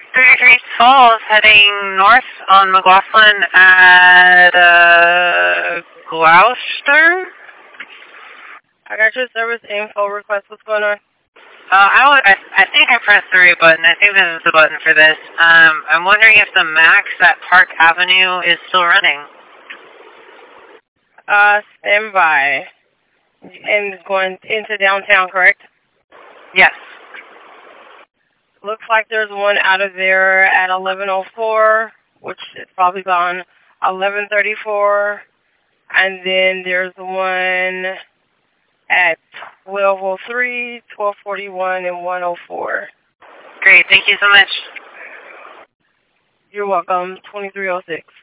33 Falls heading north on McLaughlin at Gloucester. I got your service info request. What's going on? I think I pressed the right button. I think this is the button for this. I'm wondering if the Max at Park Avenue is still running. Stand by. And going into downtown, correct? Yes. Looks like there's one out of there at 11:04, which is probably gone. 11:34, and then there's one at 12:03, 12:41, and 1:04. Great. Thank you so much. You're welcome. 23:06.